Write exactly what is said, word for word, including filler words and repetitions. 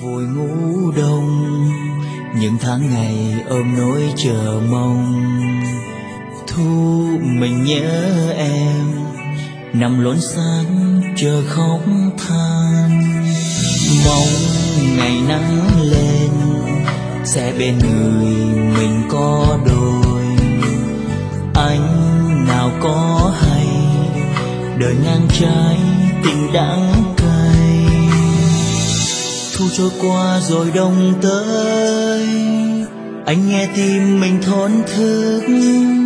vùi ngủ đông, những tháng ngày ôm nỗi chờ mong. Thu mình nhớ em, nằm lốn sáng chờ khóc than. Mong ngày nắng lên sẽ bên người mình có đôi. Anh nào có hay đời ngang trái tình đắng cay. Thu trôi qua rồi đông tới, anh nghe tim mình thổn thức.